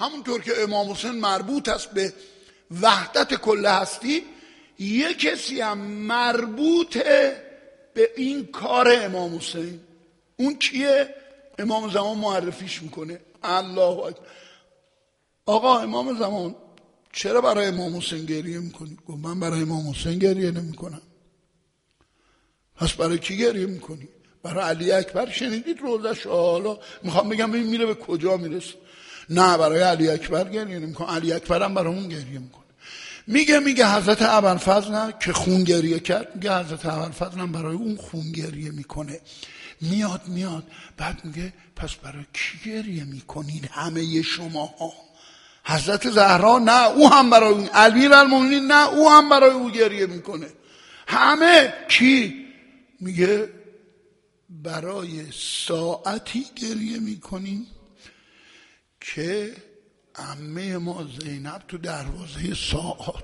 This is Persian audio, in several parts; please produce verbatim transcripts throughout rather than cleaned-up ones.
همونطور که امام حسین مربوط است به وحدت کل هستی، یک کسی هم مربوطه به این کار امام حسین. اون کیه؟ امام زمان معرفیش میکنه. الله اکبر. آقا امام زمان چرا برای امام حسین گریه میکنی؟ گفت من برای امام حسین گریه نمیکنم. پس برای کی گریه میکنی؟ برای علی اکبر. شنیدید روزش؟ حالا میخوام بگم این میره به کجا میرسه. نه، برای علی اکبر گریه نمیکنه. علی اکبر هم برای اون گریه میکنه. میگه میگه حضرت ابوالفضل نه که خون گریه کرد، میگه حضرت ابوالفضل هم برای اون خون گریه میکنه. میاد میاد بعد میگه پس برای کی گریه میکنین همه شماها؟ حضرت زهرا نه، او هم برای اون. امیرالمومنین نه، او هم برای او گریه میکنه. همه کی؟ میگه برای ساعتی گریه میکنیم که عمه ما زینب تو دروازه ساعات.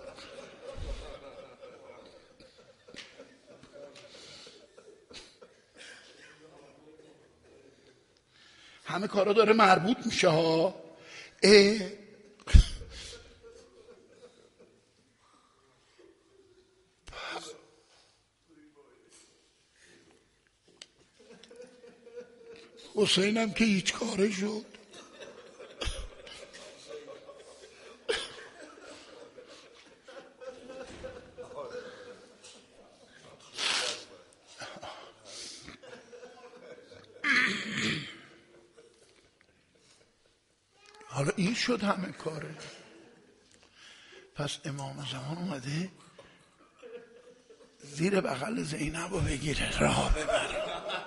همه کارا داره مربوط میشه ها. اه حسینم که هیچ کاره شد. حالا این شد همه کاره. پس امام زمان اومده زیر بغل زینب رو بگیره، راه ببره.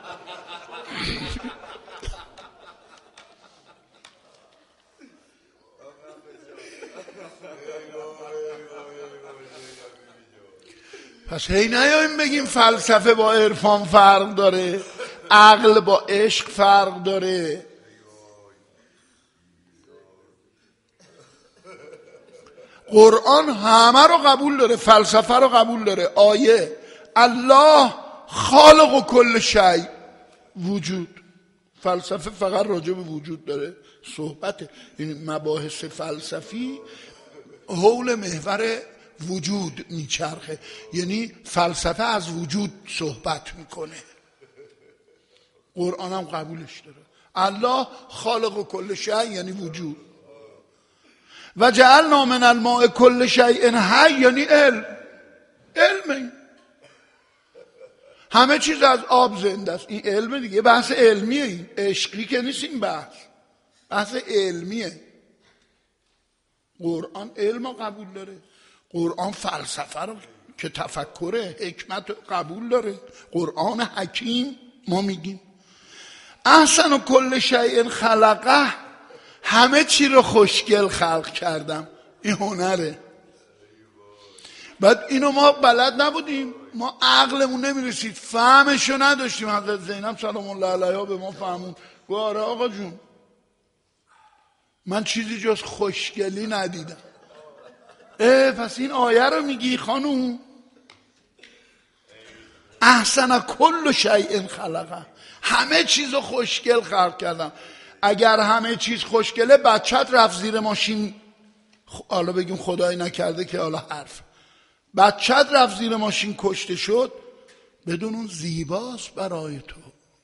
پس هی نیاییم بگیم فلسفه با عرفان فرق داره، عقل با عشق فرق داره. قرآن همه رو قبول داره، فلسفه رو قبول داره. آیه الله خالق کل شیء، وجود. فلسفه فقط راجع به وجود داره صحبته. این مباحث فلسفی حول محور وجود میچرخه، یعنی فلسفه از وجود صحبت میکنه. قرآن هم قبولش داره. الله خالق کل شیء یعنی وجود. و جعلنا من الماء کل شیء حی یعنی علم. علم همه چیز از آب زنده است. این علم دیگه، بحث علمیه. این عشقی که نیست، این بحث بحث علمیه. قرآن علم رو قبول داره. قرآن فلسفه رو که تفکر حکمت رو قبول داره. قرآن حکیم ما میگیم. احسن کل شیء خلقه، همه چی رو خوشگل خلق کردم. این هنره. بعد اینو ما بلد نبودیم، ما عقلمون نمیرسید، فهمشو نداشتیم. حضرت زینب سلام الله علیها به ما فهمون. گفت آره آقا جون، من چیزی جز خوشگلی ندیدم. اه پس این آیه رو میگی خانوم؟ احسن کل شیء خلقه، همه چیز رو خوشگل خلق کردم. اگر همه چیز خوشگله، بچت رفت زیر ماشین، حالا بگیم خدای نکرده که حالا حرف، بچت رفت زیر ماشین کشته شد، بدون اون زیباست برای تو.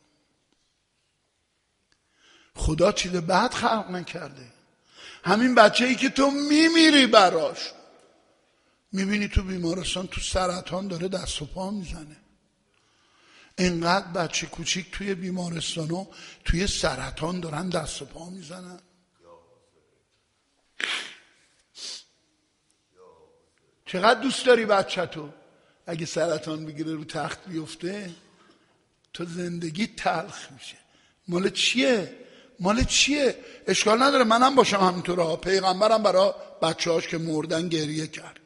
خدا چیز بد خلق نکرده. همین بچه ای که تو میمیری براش، میبینی تو بیمارستان تو سرطان داره دست و پا میزنه. اینقدر بچه کوچیک توی بیمارستان و توی سرطان دارن دست و پا میزنن. چقدر دوست داری بچه تو؟ اگه سرطان بگیره رو تخت بیفته، تو زندگی تلخ میشه. مال چیه؟ مال چیه؟ اشکال نداره منم باشم همینطوره ها. پیغمبرم برای بچه هاش که مردن گریه کرد.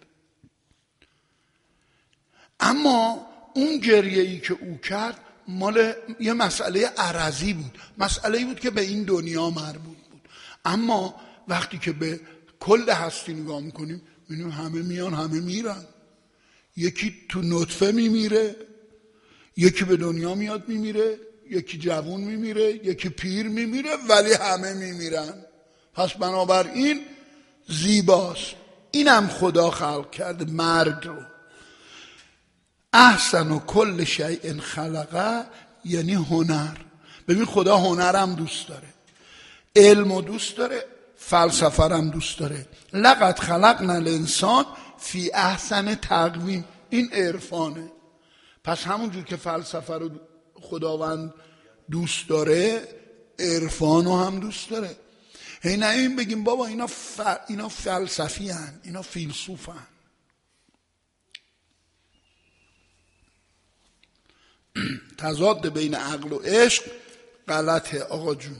اما اون گریه‌ای که او کرد مال یه مسئله عرضی بود، مسئله‌ای بود که به این دنیا مربوط بود. اما وقتی که به کل هستی نگاه میکنیم، میبینیم همه میان همه میرن. یکی تو نطفه میمیره، یکی به دنیا میاد میمیره، یکی جوان میمیره، یکی پیر میمیره، ولی همه میمیرن. پس بنابراین زیباست. اینم خدا خلق کرده مرد رو. احسن و کل شیء خلقه یعنی هنر. ببین خدا هنرم دوست داره، علم رو دوست داره، فلسفه هم دوست داره. لقد خلقنا الانسان فی احسن تقویم، این عرفانه. پس همونجور که فلسفه رو خداوند دوست داره، عرفان رو هم دوست داره. هی نه این بگیم بابا اینا, ف... اینا فلسفی هن، اینا فیلسوف هن. تضاد بین عقل و عشق غلطه آقا جون.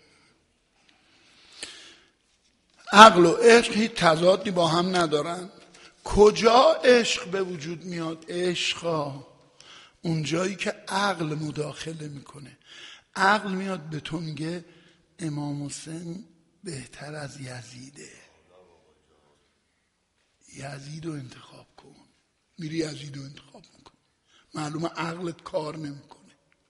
عقل و عشق هیچ تضادی با هم ندارن. کجا عشق به وجود میاد؟ عشقا اون جایی که عقل مداخله میکنه. عقل میاد به تو میگه امام حسین بهتر از یزیده، یزید رو انتخاب کن. میری یزید رو انتخاب میکن، معلومه عقلت کار نمیکنه.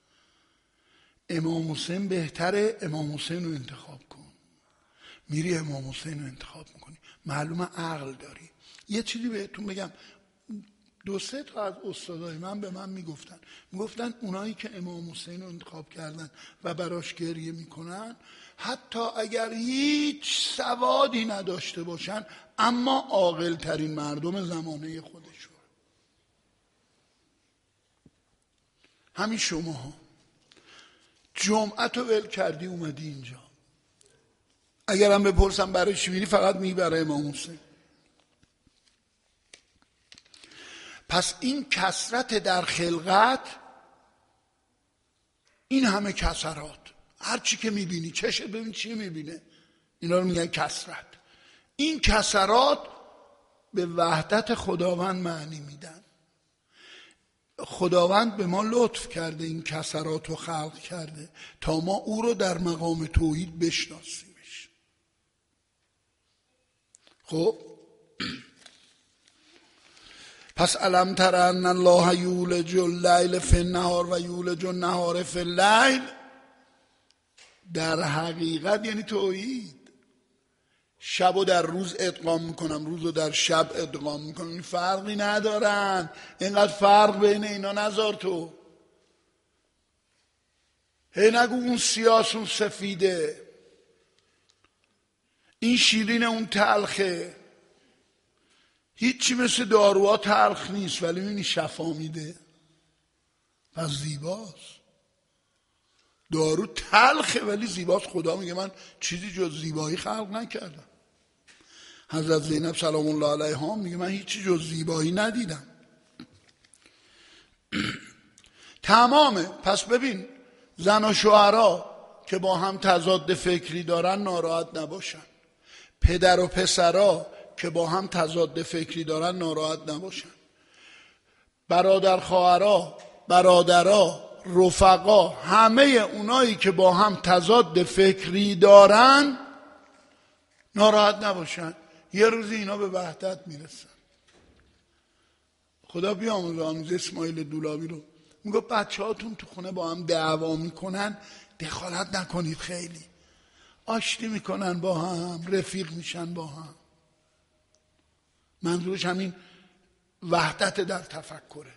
امام حسین بهتره، امام حسین رو انتخاب کن. میری امام حسین رو انتخاب میکنی، معلومه عقل داری. یه چیزی بهتون بگم، دو سه تا از استادای من به من میگفتن میگفتن اونایی که امام حسین رو انتخاب کردن و براش گریه میکنن، حتی اگر هیچ سوادی نداشته باشن اما عاقل ترین مردم زمانه خودشون. همین شما ها جمعه رو ول کردی اومدی اینجا، اگرم بپرسم برای چی میری فقط میگی برای امام حسین. پس این کثرت در خلقت، این همه کثرات، هر چی که میبینی، چشت ببین چی میبینه، اینا رو میگن کثرت. این کثرات به وحدت خداوند معنی میدن. خداوند به ما لطف کرده، این کثرات رو خلق کرده تا ما او رو در مقام توحید بشناسیمش. خب پس الم تر ان الله یولج اللیل فی النهار و یولج النهار فی اللیل، در حقیقت یعنی توحید. شب و در روز ادغام میکنم، روز و در شب ادغام میکنم، این فرقی ندارن. اینقدر فرق بین اینا نذار تو. هی نگو اون سیاس اون سفیده، این شیرین اون تلخه. هیچی مثل داروها تلخ نیست ولی میبینی شفا میده، پس زیباست. دارو تلخه ولی زیباست. خدا میگه من چیزی جز زیبایی خلق نکردم. حضرت زینب سلام الله علیها میگه من هیچی جز زیبایی ندیدم. تمامه. پس ببین زن و شوهرها که با هم تضاد فکری دارن ناراحت نباشن، پدر و پسرها که با هم تضاد فکری دارن ناراحت نباشن، برادر خواهرها، برادرها، رفقا، همه اونایی که با هم تضاد فکری دارن ناراحت نباشن. یه روزی اینا به وحدت میرسن. خدا بیامرزه آموزه اسماعیل دولابی رو میگه بچه هاتون تو خونه با هم دعوا میکنن دخالت نکنید، خیلی آشتی میکنن با هم، رفیق میشن با هم. منظورش همین وحدت در تفکره.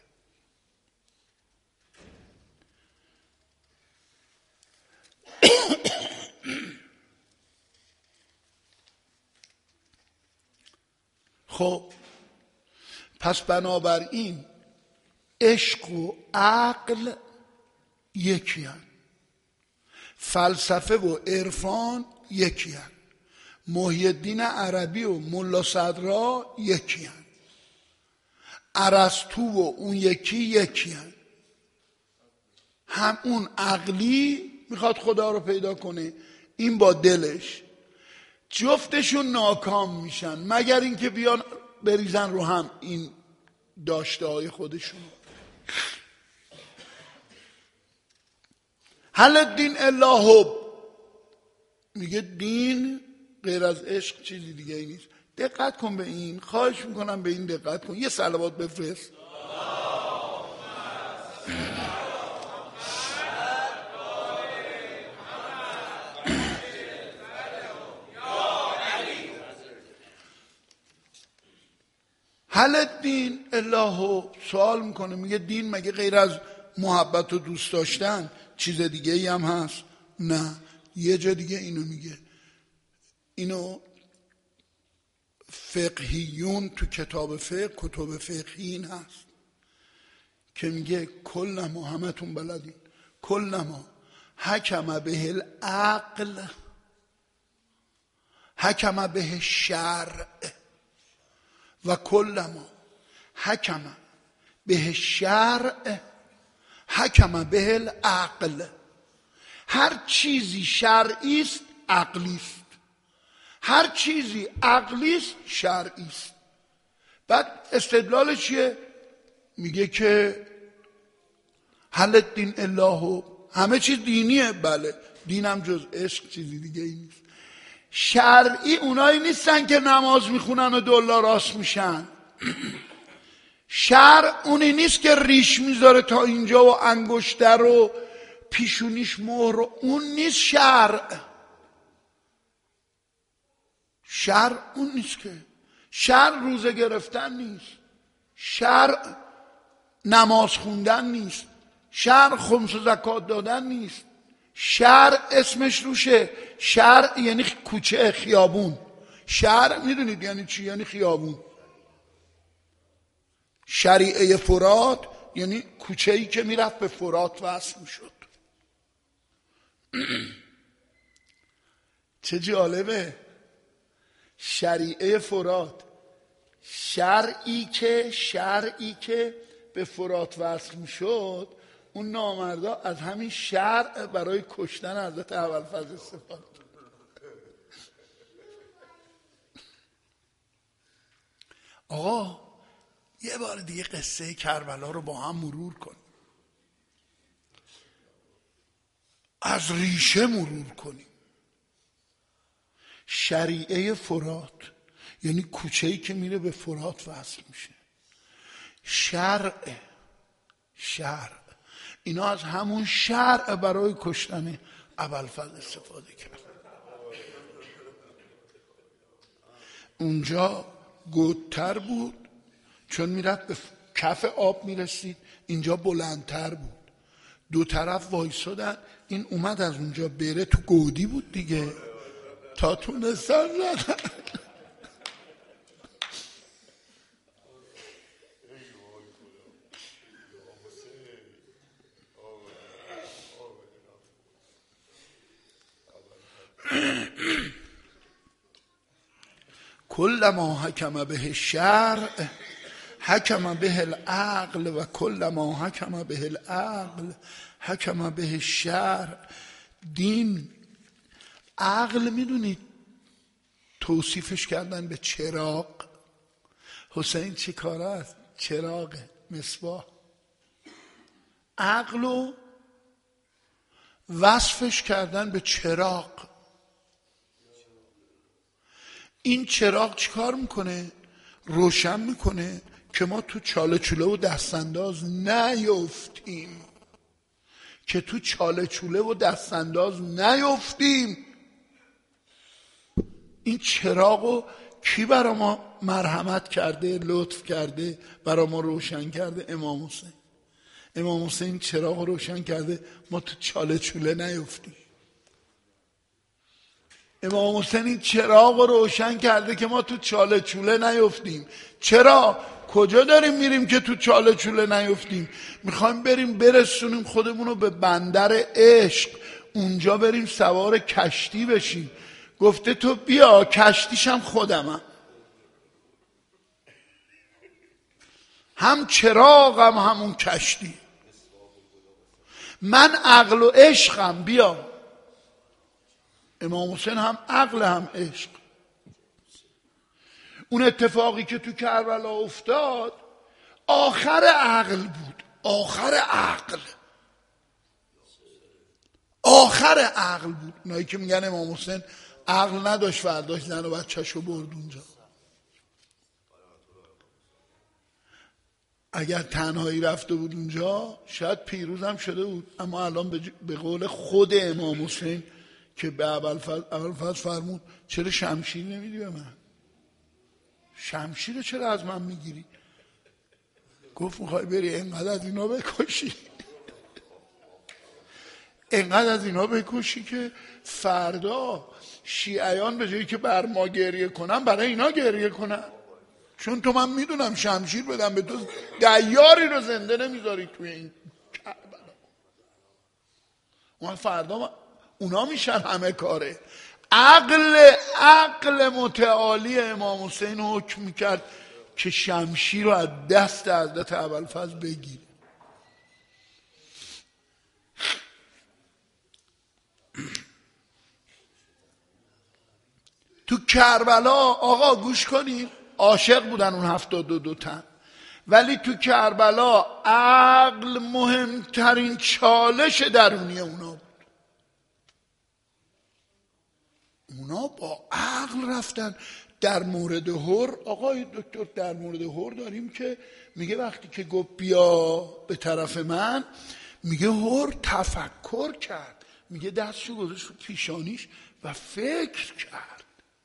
خب پس بنابراین عشق و عقل یکی هن، فلسفه و عرفان یکی هن، محی الدین عربی و ملا صدرا یکی هن، ارسطو و اون یکی یکی هن. هم اون عقلی میخواد خدا رو پیدا کنه، این با دلش، جفتشون ناکام میشن مگر اینکه بیان بریزن رو هم این داشته های خودشون. هل الدین الا حب، میگه دین غیر از عشق چیزی دیگه ای نیست. دقت کن به این، خواهش میکنم به این دقت کن. یه صلوات بفرست. هل الدین الله، سوال میکنه میگه دین مگه غیر از محبت و دوست داشتن چیز دیگه ای هم هست؟ نه. یه جا دیگه اینو میگه، اینو فقهیون تو کتاب فقه، کتب فقهین هست که میگه کل ما همتون بلدین، کل ما حکم به العقل حکم به شرع و کل ما حکم به شرع حکم به العقل. هر چیزی شرعی است عقلی است، هر چیزی عقلی است شرعی است. بعد استدلال چیه؟ میگه که هل الدین الله، همه چیز دینیه. بله، دینم جز عشق چیزی دیگه ای نیست. شرعی اونایی نیستن که نماز میخونن و دولا راست میشن. شرع اونی نیست که ریش میذاره تا اینجا و انگشتر و پیشونیش مهر، اون نیست شرع. شرع اون نیست که، شرع روزه گرفتن نیست، شرع نماز خوندن نیست، شرع خمس و زکات دادن نیست. شرع اسمش روشه، شرع یعنی کوچه، خیابون. شرع میدونید یعنی چی؟ یعنی خیابون. شریعه فرات یعنی کوچه‌ای که میرفت به فرات وصل میشد. چه جالبه، شریعه فرات، شرعی که شرعی که به فرات وصل میشد، اون نامردا از همین شرع برای کشتن حضرت ابوالفضل استفاده. آقا یه بار دیگه قصه کربلا رو با هم مرور کن، از ریشه مرور کنیم. شریعه فرات یعنی کوچه‌ای که میره به فرات وصل میشه. شرع، شرع اینا از همون شرع برای کشتن ابوالفضل استفاده کرد. اونجا گودتر بود چون میرفت به کف آب میرسید، اینجا بلندتر بود. دو طرف وایسادن، این اومد از اونجا بره، تو گودی بود دیگه، تا تونستن زدن. کل ما حکم به شرع حکم به العقل و کل ما حکم به العقل حکم به شرع. دین، عقل میدونید توصیفش کردن به چراغ. حسین چی کاره است؟ چراغ، مصباح. عقل رو وصفش کردن به چراغ. این چراغ چیکار میکنه؟ روشن میکنه که ما تو چاله چوله و دستانداز نیفتیم، که تو چاله چوله و دستانداز نیفتیم. این چراغو کی برا ما مرحمت کرده، لطف کرده، برا ما روشن کرده؟ امام حسین. امام حسین چراغ روشن کرده ما تو چاله چوله نیفتیم. امام حسین این چراغ روشن کرده که ما تو چاله چوله نیفتیم. چرا؟ کجا داریم میریم که تو چاله چوله نیفتیم؟ میخوایم بریم برسونیم خودمونو به بندر عشق، اونجا بریم سوار کشتی بشیم. گفته تو بیا، کشتیشم خودمم، هم چراغم همون کشتی، من عقل و عشقم، بیا. امام حسین هم عقل هم عشق. اون اتفاقی که تو کربلا افتاد آخر عقل بود، آخر عقل آخر عقل بود. اونایی که میگن امام حسین عقل نداشت، فرداش زن و بچه‌شو برد اونجا. اگر تنهایی رفته بود اونجا شاید پیروز هم شده بود، اما الان به قول خود امام حسین که به ابوالفضل فرمود چرا شمشیر نمیدی به من؟ شمشیر چرا از من میگیری؟ گفت میخوای بری اینقدر از اینا بکشی، اینقدر از اینا بکشی که فردا شیعیان به جایی که بر ما گریه کنن برای اینا گریه کنن، چون تو من میدونم شمشیر بدم به تو دیاری رو زنده نمیذاری توی این کربلا. اون فردا اونا میشن همه کاره. عقل عقل متعالی امام حسین حکم میکرد که شمشیر رو از دست حضرت ابوالفضل بگیره. تو کربلا آقا گوش کنین، عاشق بودن اون هفتاد و دو تن، ولی تو کربلا عقل مهمترین چالش درونی اونا بود. اونا با عقل رفتن. در مورد هور، آقای دکتر در مورد هور داریم که میگه وقتی که گفت بیا به طرف من، میگه هور تفکر کرد، میگه دستشو گذاشت رو پیشانیش و فکر کرد.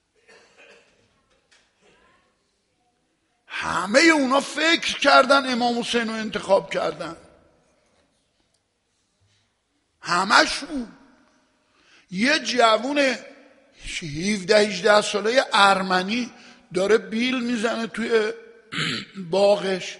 همه اونا فکر کردن امام حسین رو انتخاب کردن، همشون. یه جوون هفده هجده ساله ارمنی داره بیل میزنه توی باغش.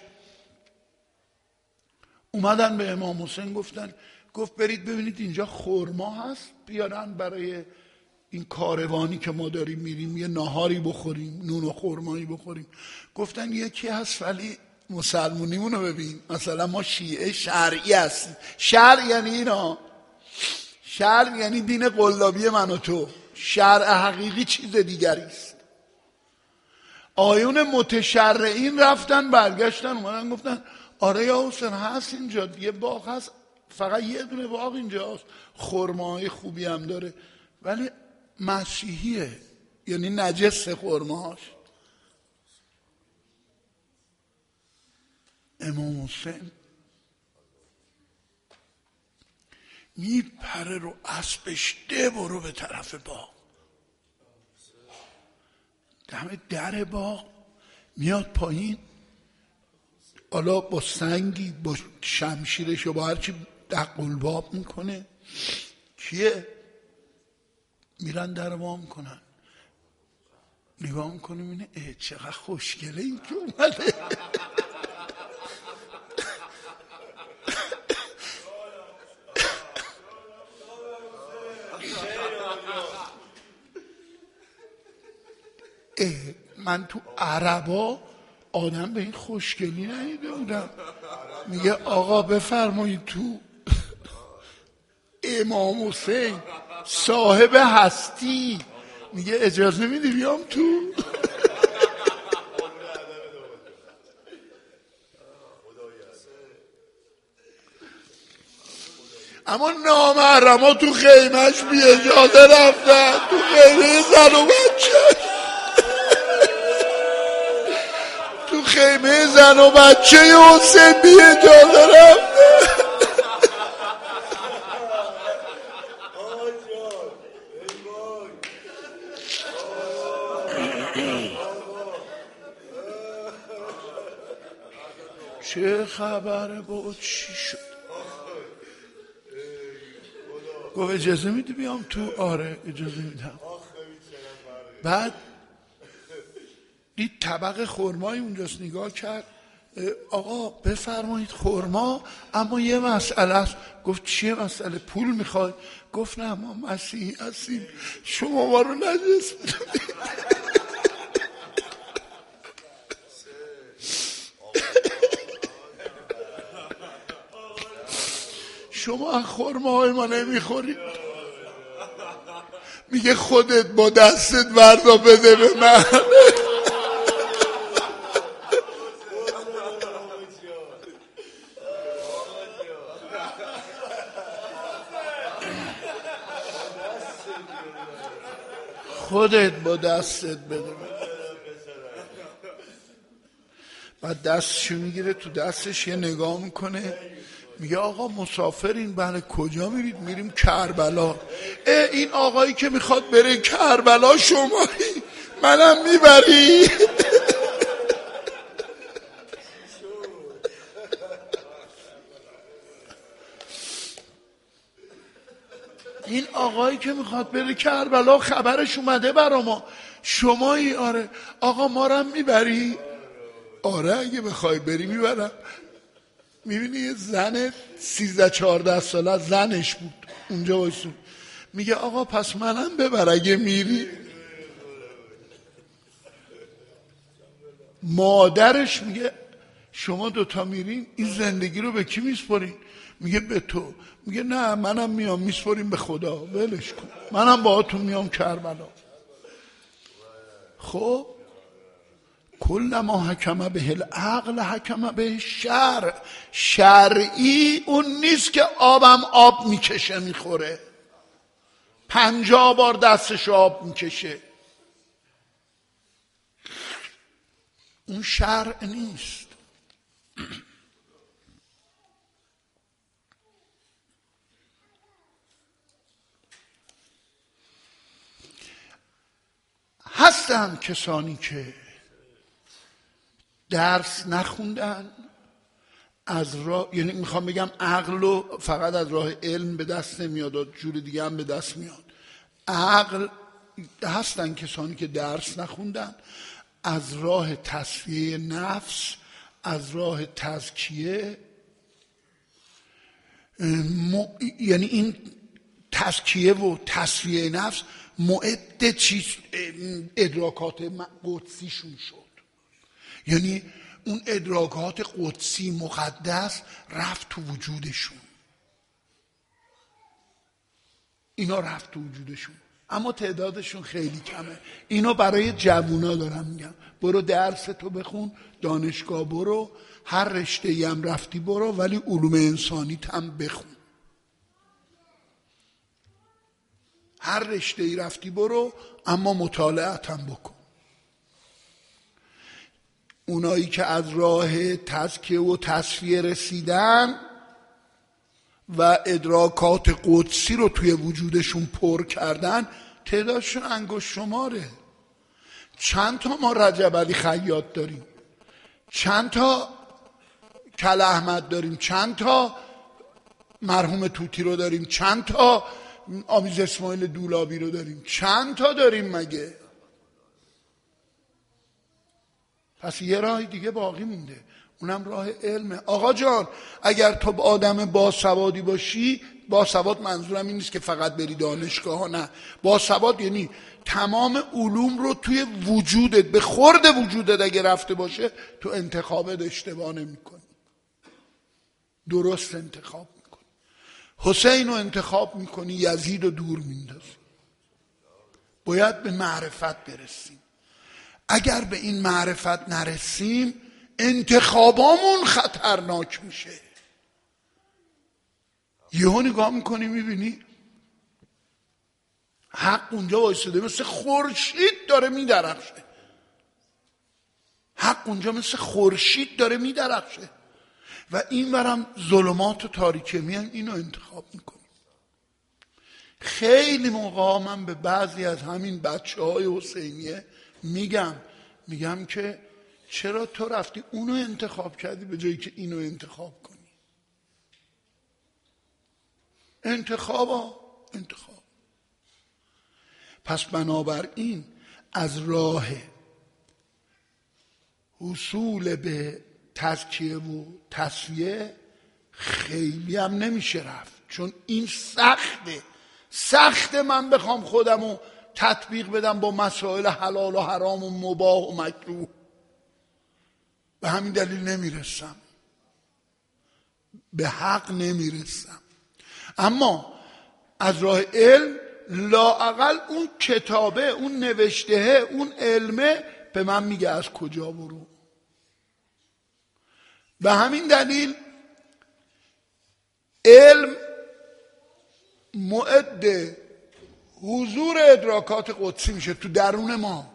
اومدن به امام حسین گفتن، گفت برید ببینید اینجا خرما هست بیارن برای این کاروانی که ما داریم میریم یه ناهاری بخوریم، نون و خرمایی بخوریم. گفتن یکی هست ولی مسلمونیمونو ببین، مثلا ما شیعه شرعی هستیم. شرع یعنی اینا، شرع یعنی دین قلابی من و تو، شرع حقیقی چیز دیگری است. آیون متشرعین رفتن برگشتن اومدن گفتن آره یا حسین هست اینجا یه باغ هست، فقط یه دونه باغ اینجا هست، خرماهای خوبی هم داره ولی مسیحیه، یعنی نجس خرماهاش. امام حسین میپره رو اسبش، ده برو به طرف باغ. دم در باغ میاد پایین، حالا با سنگی با شمشیرش و با هرچی دق الباب میکنه. کیه؟ میرن در وا میکنن، نگاه میکنه میبینه اه چقدر خوشگله این که اومده. من تو عربا آدم به این خوشگلی ندیده بودم. میگه آقا بفرمایید تو. امام حسین صاحب هستی میگه اجازه میدی بیام تو؟ اما نامحرما تو خیمش بی اجازه رفتن، تو خیمه زن و بچه، تو خیمه زن و بچه حسین بی اجازه رفتن. چه خبره با چی شد؟ گفت اجازه میدی بیام تو؟ آره اجازه میدم. بعد دید طبق خرمای اونجاست، نگاه کرد، آقا بفرمایید خرما، اما یه مسئله است. گفت چیه مسئله؟ پول میخوای؟ گفت نه ما مسیحی هستیم، شما ما رو نجس بدونید. شما خرماهای ما نمیخورید. میگه خودت با دستت وردا بده به من. خودت با دستت بده. بعد دستشو میگیره تو دستش، یه نگاه میکنه، میگه آقا مسافرین؟ بله. کجا میرید؟ میریم کربلا. اه این آقایی که میخواد بره کربلا شمایی، منم میبری؟ آقایی که میخواد بره کربلا خبرش اومده برا ما. شمایی؟ آره. آقا ما رو میبری؟ آره اگه بخوای بری میبرم. میبینی یه زن سیزده چهارده ساله، زنش بود اونجا وایسون، میگه آقا پس منم ببر اگه میری. مادرش میگه شما دوتا میرین این زندگی رو به کی میسپارین؟ میگه به تو. میگه نه منم میام، میسپاریم به خدا، ولش کن، منم باهاتون میام کربلا. خب کل ما حکم به العقل حکم به شرع. شرعی اون نیست که آبم آب میکشه میخوره، پنجاه بار دستش آب میکشه، اون شرع نیست. هستن کسانی که درس نخوندن، از راه، یعنی میخوام بگم عقل رو فقط از راه علم به دست نمیاد، جور دیگه هم به دست میاد. عقل هستن کسانی که درس نخوندن، از راه تصفیه نفس، از راه تزکیه، م... یعنی این تزکیه و تصفیه نفس معد چیز ادراکات قدسیشون شد. یعنی اون ادراکات قدسی مقدس رفت تو وجودشون، اینا رفت تو وجودشون، اما تعدادشون خیلی کمه. اینو برای جوونا دارم میگم، برو درس تو بخون، دانشگاه برو، هر رشته‌ای هم رفتی برو، ولی علوم انسانی هم بخون. هر رشته‌ای رفتی برو، اما مطالعات هم بکن. اونایی که از راه تزکیه و تصفیه رسیدن و ادراکات قدسی رو توی وجودشون پر کردن، تعدادشون انگشت شماره. چند تا ما رجب علی خیاط داریم، چند تا کل احمد داریم، چند تا مرحوم توتی رو داریم، چند تا آمیز اسماعیل دولابی رو داریم، چند تا داریم مگه؟ پس یه راه دیگه باقی مونده، اونم راه علمه. آقا جان اگر تو آدم باسوادی باشی، باسواد منظورم این نیست که فقط بری دانشگاه ها، نه، باسواد یعنی تمام علوم رو توی وجودت، به خورد وجودت اگه رفته باشه، تو انتخابت اشتباه نمی کنی، درست انتخاب میکنی. حسین رو انتخاب میکنی، یزید رو دور میندازی. باید به معرفت برسیم. اگر به این معرفت نرسیم انتخابامون خطرناک میشه. یهو نگاه میکنی میبینی حق اونجا وایساده مثل خورشید داره میدرخشه، حق اونجا مثل خورشید داره میدرخشه و این برم ظلمات و تاریکه، میان اینو انتخاب میکنی. خیلی موقع من به بعضی از همین بچه های حسینیه میگم میگم که چرا تو رفتی اونو انتخاب کردی به جایی که اینو انتخاب کنی؟ انتخاب ها انتخاب. پس بنابراین از راه حصول به تزکیه و تصفیه خیلی هم نمیشه رفت، چون این سخته. سخته من بخوام خودمو تطبیق بدم با مسائل حلال و حرام و مباح و مکروه، به همین دلیل نمیرسم، به حق نمیرسم. اما از راه علم لااقل اون کتابه، اون نوشته، اون علمه به من میگه از کجا برو. به همین دلیل علم معد حضور ادراکات قدسی میشه تو درون ما.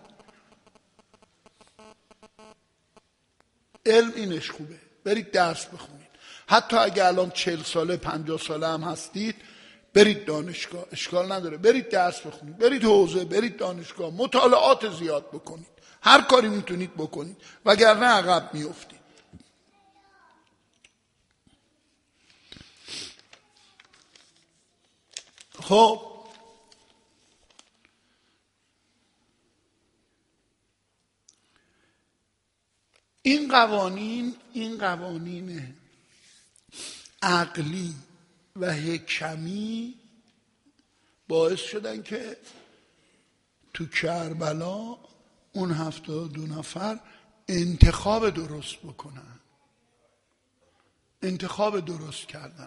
علم اینش خوبه، برید درس بخونید، حتی اگه الان چهل ساله پنجاه ساله هم هستید برید دانشگاه، اشکال نداره، برید درس بخونید، برید حوزه، برید دانشگاه، مطالعات زیاد بکنید، هر کاری میتونید بکنید، وگرنه عقب میافتید. خب این قوانین این قوانین عقلی و حکمی باعث شدن که تو کربلا اون هفتاد و دو نفر انتخاب درست بکنن. انتخاب درست کردن.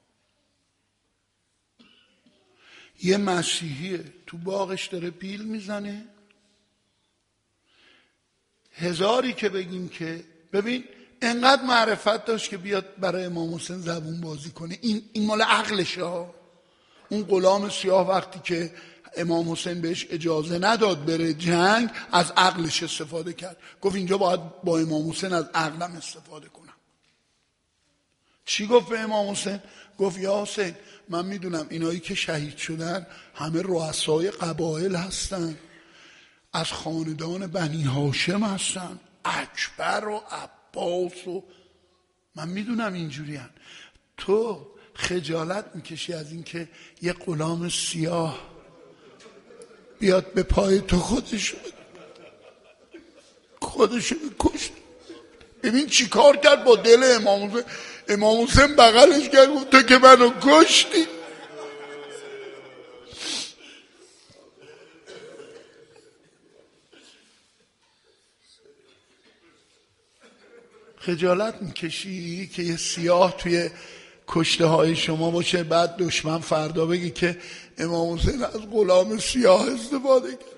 یه مسیحیه تو باغش داره بیل میزنه، هزاری که بگیم که ببین انقدر معرفت داشت که بیاد برای امام حسین زبون بازی کنه. این این مال عقلشه ها. اون غلام سیاه وقتی که امام حسین بهش اجازه نداد بره جنگ، از عقلش استفاده کرد. گفت اینجا باید با امام حسین از عقلم استفاده کنم. چی گفت به امام حسین؟ گفت یا حسین من میدونم اینایی که شهید شدن همه رؤسای قبایل هستن، از خاندان بنی هاشم هستن، اکبر و عباس و من میدونم اینجوری هن. تو خجالت میکشی از این که یه غلام سیاه بیاد به پای تو خودشو خودشو کشت. ببین چی کار کرد با دل امام حسین. امام حسین بغلش کرد تو که منو کشتی. خجالت میکشی که یه سیاه توی کشته های شما باشه، بعد دشمن فردا بگی که امام حسین از غلام سیاه استفاده کرد.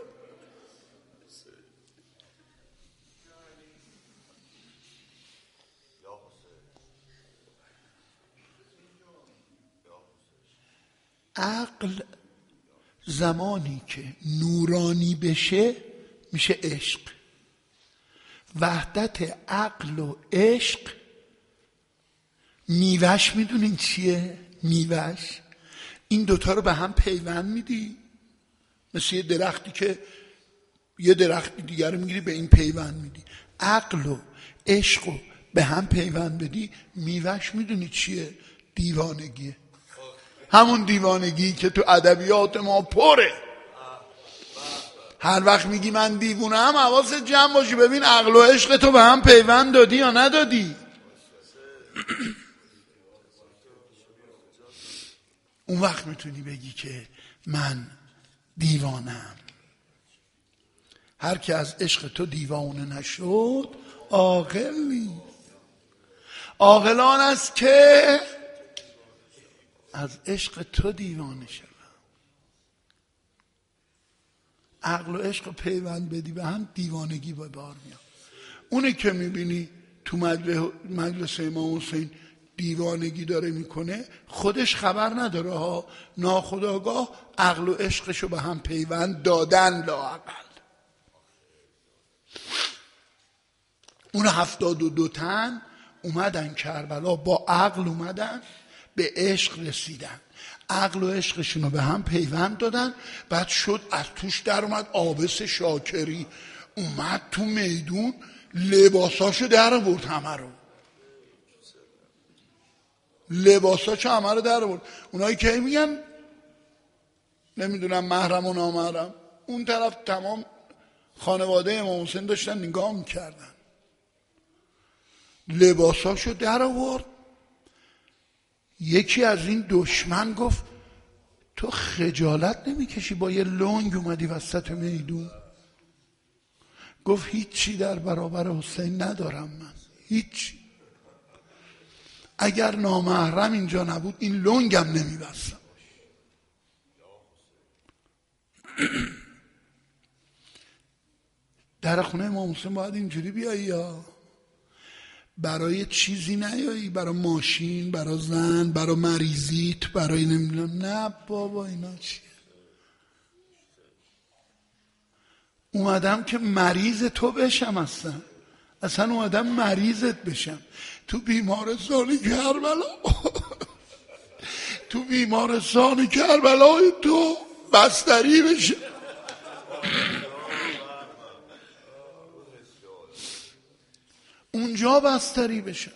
عقل زمانی که نورانی بشه میشه عشق. وحدت عقل و عشق میوش میدونین چیه؟ میوش این دوتا رو به هم پیوند میدی، مثل یه درختی که یه درختی دیگر رو میگیری به این پیوند میدی. عقل و عشق رو به هم پیوند بدی، میوش میدونی چیه؟ دیوانگیه. همون دیوانگی که تو ادبیات ما پره. هر وقت میگی من دیوونم حواست جمع باشی ببین عقل و عشق تو به هم پیوند دادی یا ندادی. اون وقت میتونی بگی که من دیوانم. هر که از عشق تو دیوانه نشد عاقل نیست. عاقلان است که از عشق تو دیوانه شد. عقل و عشق رو پیوند بدی به هم، دیوانگی به بار میاد. اونه که میبینی تو مجلس امام حسین دیوانگی داره میکنه، خودش خبر نداره ها، ناخودآگاه عقل و عشقش رو به هم پیوند دادن. لااقل اون هفتاد و دو تن اومدن کربلا، با عقل اومدن به عشق رسیدن، عقل و عشقشون رو به هم پیوند دادن. بعد شد از توش در اومد عابس شاکری، اومد تو میدون لباساشو در آورد، همه رو لباساشو همه رو در آورد. اونایی که میگن نمیدونم محرم و نامحرم، اون طرف تمام خانواده امام حسین داشتن نگاه میکردن. لباساشو در آورد. یکی از این دشمن گفت تو خجالت نمیکشی با یه لنگ اومدی وسط میدون؟ گفت هیچی در برابر حسین ندارم من، هیچی. اگر نامحرم اینجا نبود این لنگم نمیبستم. در خونه امام حسین باید اینجوری بیایی یا برای چیزی نیایی، برای ماشین، برای زن، برای مریضیت، برای نمیدونم. نه بابا اینا چیه؟ اومدم که مریض تو بشم، اصلا اصلا اومدم مریضت بشم. تو بیمارستان کربلا تو بیمارستان کربلا تو بستری بشه. اونجا بستری بشه.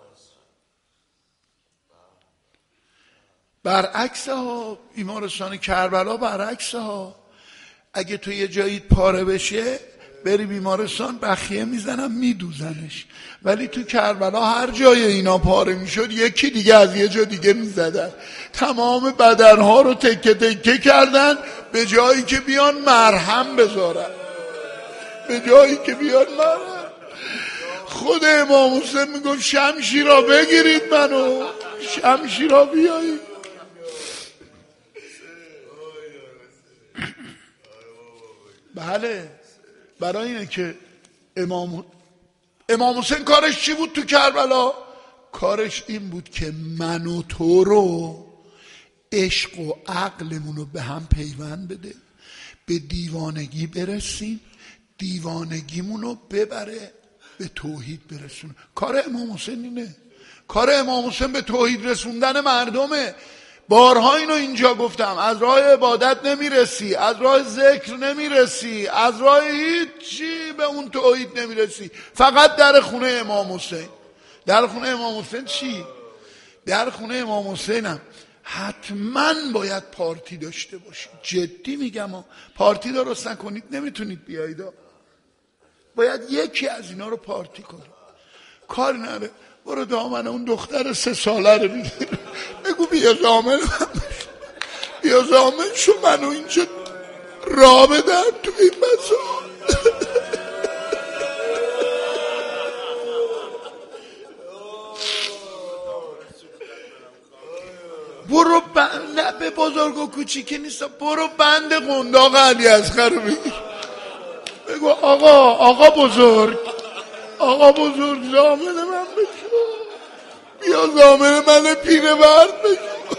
برعکس ها، بیمارستان کربلا برعکس ها. اگه تو یه جایی پاره بشه بری بیمارستان بخیه میزنم میدوزنش، ولی تو کربلا هر جای اینا پاره میشد یکی دیگه از یه جا دیگه میزدن، تمام بدنها رو تکه تکه کردن به جایی که بیان مرهم بذارن، به جایی که بیان مرهم. خود امام حسین میگفت شمشیرا بگیرید منو، شمشیرا بیایید. بله، برای اینه که امام امام حسین کارش چی بود تو کربلا؟ کارش این بود که من و تو رو، عشق و عقلمون رو به هم پیوند بده، به دیوانگی برسیم، دیوانگیمون رو ببره به توحید برسونه. کار امام حسین اینه، کار امام حسین به توحید رسوندن مردمه. بارها اینو اینجا گفتم، از راه عبادت نمیرسی، از راه ذکر نمیرسی، از راه هیچی به اون توحید نمیرسی، فقط در خونه امام حسین. در خونه امام حسین چی؟ در خونه امام حسینم حتما باید پارتی داشته باشید. جدی میگم، پارتی درست نکنید نمیتونید بیایید، باید یکی از اینا رو پارتی کنید. کار نره، برو دامن اون دختر سه ساله رو بگیر، بگو بیا زامن من بشو، بیا زامن شو منو اینجا را بدن تو این مسائل. برو بند، نه به بزرگ و کوچیکی نیست، برو بند قنداق علی اصغر رو بگیر، بگو آقا آقا بزرگ، آقا بزرگ زامن من بشو، بیا زامن من پیرمرد بشو،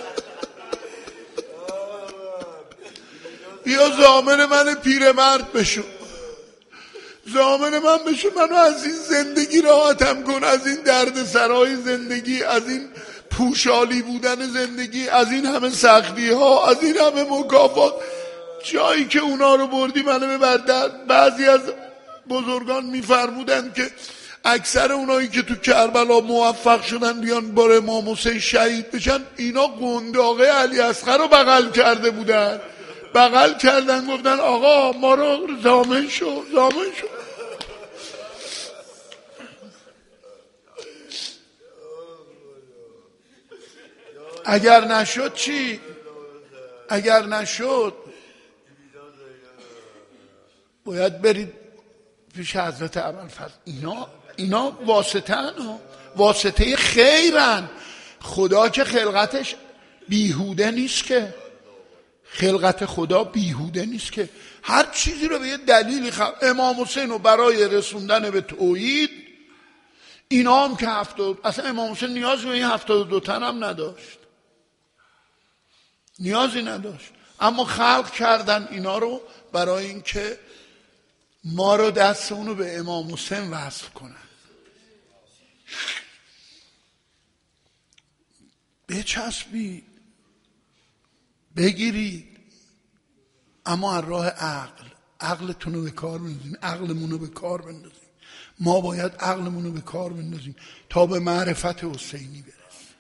بیا زامن من پیرمرد بشو، زامن من بشو، منو از این زندگی راحتم کن، از این درد سرای زندگی، از این پوشالی بودن زندگی، از این همه سختی ها، از این همه مکافات. جایی که اونا رو بردی منو ببر. بعضی از بزرگان میفرمودن که اکثر اونایی که تو کربلا موفق شدن بیان بار امام حسین شهید بشن، اینا قنداق علی اصغر رو بغل کرده بودن، بغل کردن گفتن آقا ما رو ضامن شو، ضامن شو. اگر نشد چی؟ اگر نشد باید برید پیش حضرت ابوالفضل. اینا اینا واسطن، واسطه خیرن. خدا که خلقتش بیهوده نیست، که خلقت خدا بیهوده نیست، که هر چیزی رو به یه دلیلی خب. امام حسین رو برای رسوندن به توحید، اینا هم که هفتاد، اصلا امام حسین نیاز به این هفتاد و دو تن هم نداشت، نیازی نداشت، اما خلق کردن اینا رو برای اینکه ما رو دست اونو به امام حسین وصل کنن. بچسبید، بگیرید، اما از راه عقل. عقلتون رو به کار بندازین، عقلمون رو به کار بندازین. ما باید عقلمون رو به کار بندازیم تا به معرفت حسینی برسیم.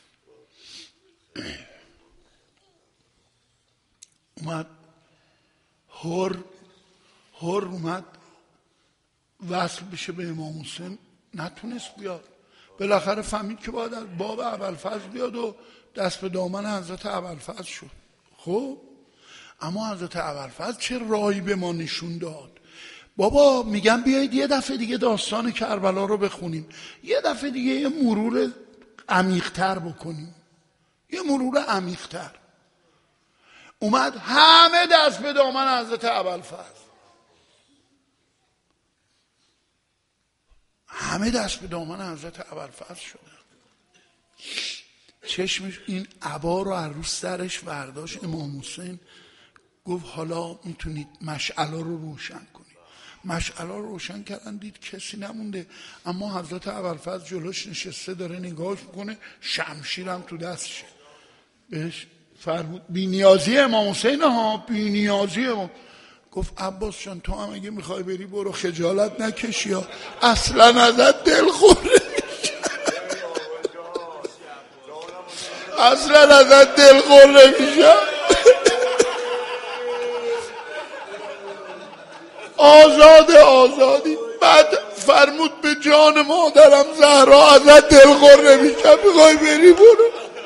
اومد هر هر اومد وصل بشه به امام حسین، نتونست بیاد. بالاخره فهمید که باید از باب ابوالفضل بیاد و دست به دامن حضرت ابوالفضل شد. خب اما حضرت ابوالفضل چه راهی به ما نشون داد؟ بابا میگم بیایید یه دفعه دیگه داستان کربلا رو بخونیم، یه دفعه دیگه یه مرور عمیق‌تر بکنیم، یه مرور عمیق‌تر. اومد همه دست به دامن حضرت ابوالفضل، همه دست به دامن حضرت ابوالفضل شدن. چشمش این عبا رو از رو سرش برداشت امام حسین، گفت حالا میتونید مشعله رو روشن کنید. مشعله رو روشن کردن، دید کسی نمونده، اما حضرت ابوالفضل جلوش نشسته داره نگاهش میکنه، شمشیرم تو دستشه. بهش فرمود بی نیازی امام حسین ها، بی نیازی امام. گفت عباس جان تو هم اگه میخوای بری برو، خجالت نکشی ها، اصلا ازت دل خوره میشه، اصلا ازت دل خوره میشه. آزاد آزادی. بعد فرمود به جان مادرم زهرا ازت دلخور نمیشم، میخوای بری برو.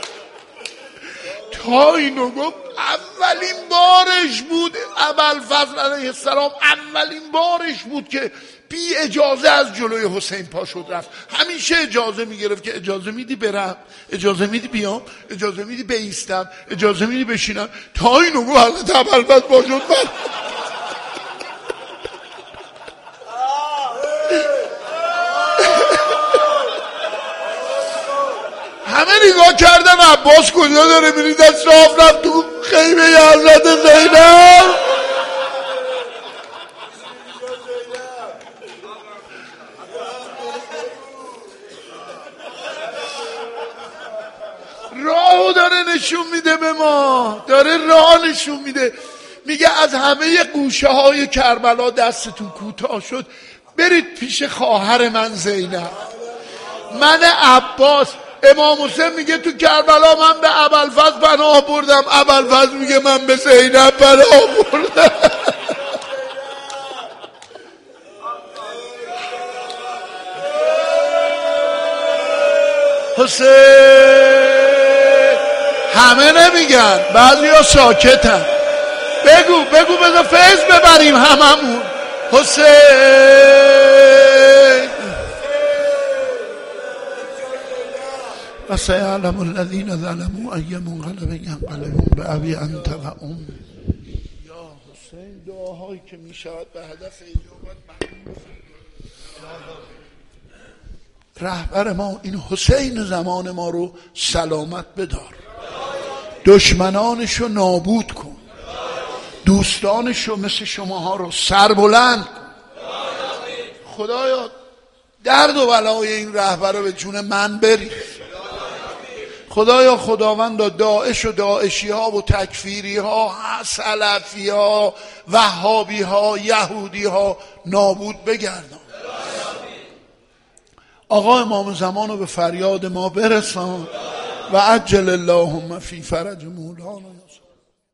تا اینو گفت اولین بارش بود ابوالفضل علیه السلام اولین بارش بود که بی اجازه از جلوی حسین پا شد رفت. همیشه اجازه میگرفت که اجازه میدی برم، اجازه میدی بیام، اجازه میدی بایستم، اجازه میدی بشینم. تا اینو گفت حضرت ابوالفضل پا شد بر همه نگاه کردن عباس کجا داره میری، دست راف رفت تو خیمه حضرت زینب. راهو داره نشون میده به ما، داره راه نشون میده. میگه از همه گوشه های کربلا دستتون کوتاه شد، برید پیش خواهر من زینب. من عباس، امام حسین میگه تو کربلا من به ابوالفضل پناه بردم، ابوالفضل میگه من به زینب پناه بردم. حسین همه نمیگن، بعضی ها ساکتن. بگو بگو بذار فیض ببریم هممون. حسین و سیعلم الذین ظلموا ای منقلب ینقلبون بأبی انت و ام. یا حسین دعاهایی که میشود به هدف اجابت رهبر ما این حسین زمان ما رو سلامت بدار، دشمنانشو نابود کن، دوستانشو مثل شماها رو سربلند کن. خدایا درد و بلای این رهبر رو به جون من بریز. خدایا خداوند داعش و داعشی ها و تکفیری ها، سلفی ها، وهابی ها، یهودی ها نابود بگردان. آقا امام زمان رو به فریاد ما برسان و عجل اللهم فی فرج مولانا.